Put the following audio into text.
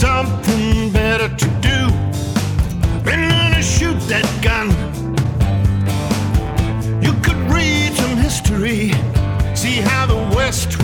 something better to do than to shoot that gun. You could read some history, see how the West